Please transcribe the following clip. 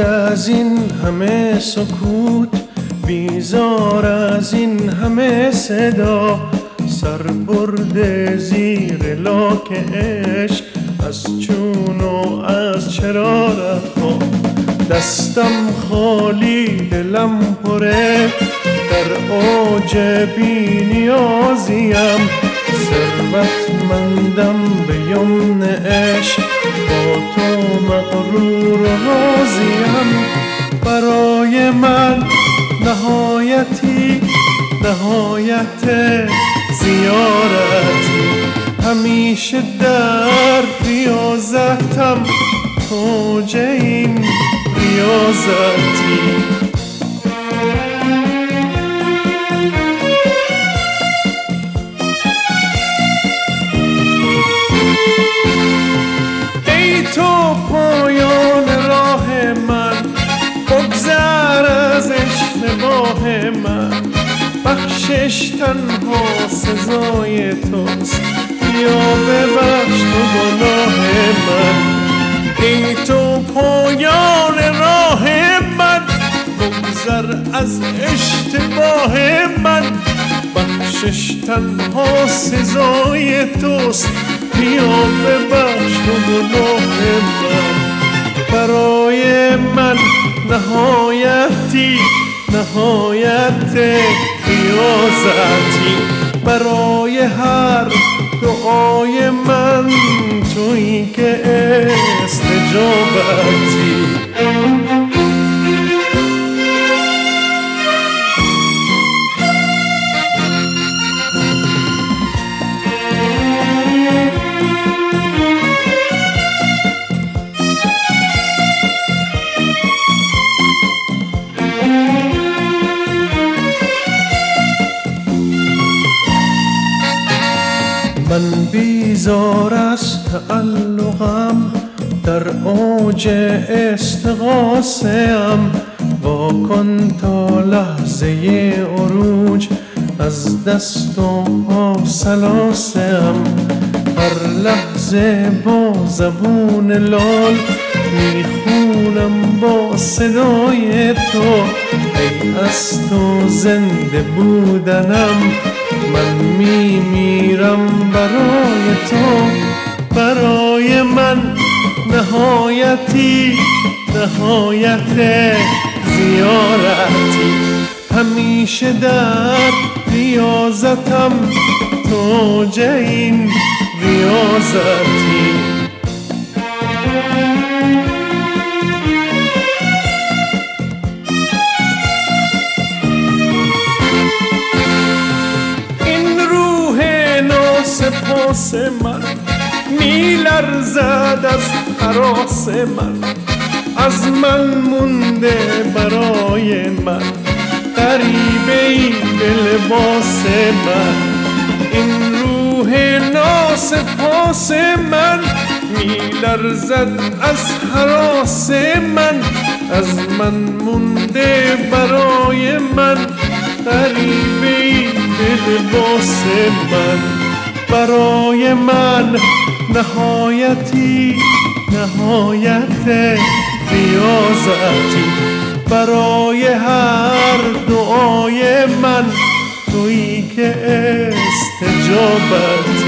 از این همه سکوت، بیزار از این همه صدا، سر برده زیر لاک عشق، از چون و از چرارتها. دستم خالی دلم پره، در اوج بی‌نیازیم، ثروتمندم به یمن عشق، با تو مغرور و راضیم. برای من نهایتی، نهایت زیارتی، همیشه در ریاضتم، اوج این ریاضتی. ای تو پایان راه من، بگذر از اشتباه من، بخشش تنها سزای توست، یا ببخش تو گناه من. ای تو پایان راه من، بگذر از اشتباه من، بخشش تنها سزای توست، یا ببخش تو گناه من. برای من نهایتی، نهایت ریاضتی، برای هر دعای من تویی که استجابتی. من بیزار از تعلقم، در اوج استغاثه‌ام، واکن تا لحظه عروج، از دست و پا سلاسه‌ام. هر لحظه با زبون لال، میخونم با صدای تو، ای از تو زنده بودنم، من میمیرم برای تو. برای من نهایتی، نهایت زیارتی، همیشه در ریاضتم، توج این ریاضتی. سپاس من میلرزد از هراس من، از من مونده برای من، غریبه ای به لباس من. این روح ناسپاس من میلرزد از هراس من، از من مونده برای من، غریبه ای به لباس من. برای من نهایتی، نهایت ریاضتی، برای هر دعای من تویی که استجابتی.